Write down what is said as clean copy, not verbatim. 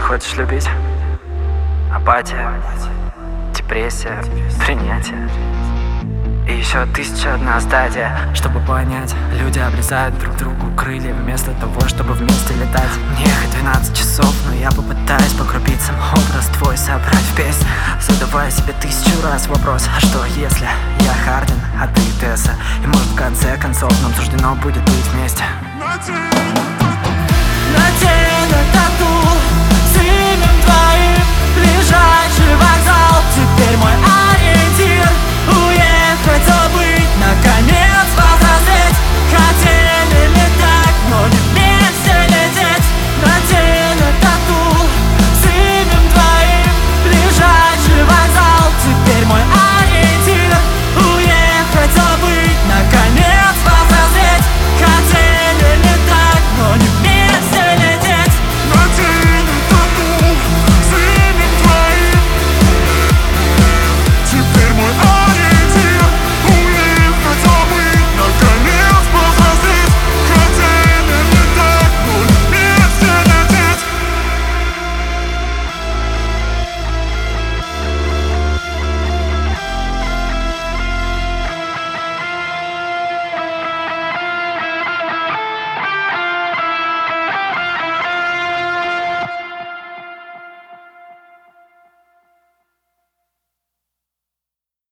хочешь любить? Апатия, депрессия, принятие. И еще 1001 стадия. Чтобы понять, люди обрезают друг другу крылья вместо того, чтобы вместе летать. Мне ехать 12 часов, но я попытаюсь по крупицам образ твой собрать в песню, задавая себе 1000 раз вопрос: а что если я Хардин, а ты Тесса? И может в конце концов нам суждено будет быть вместе. На теле тату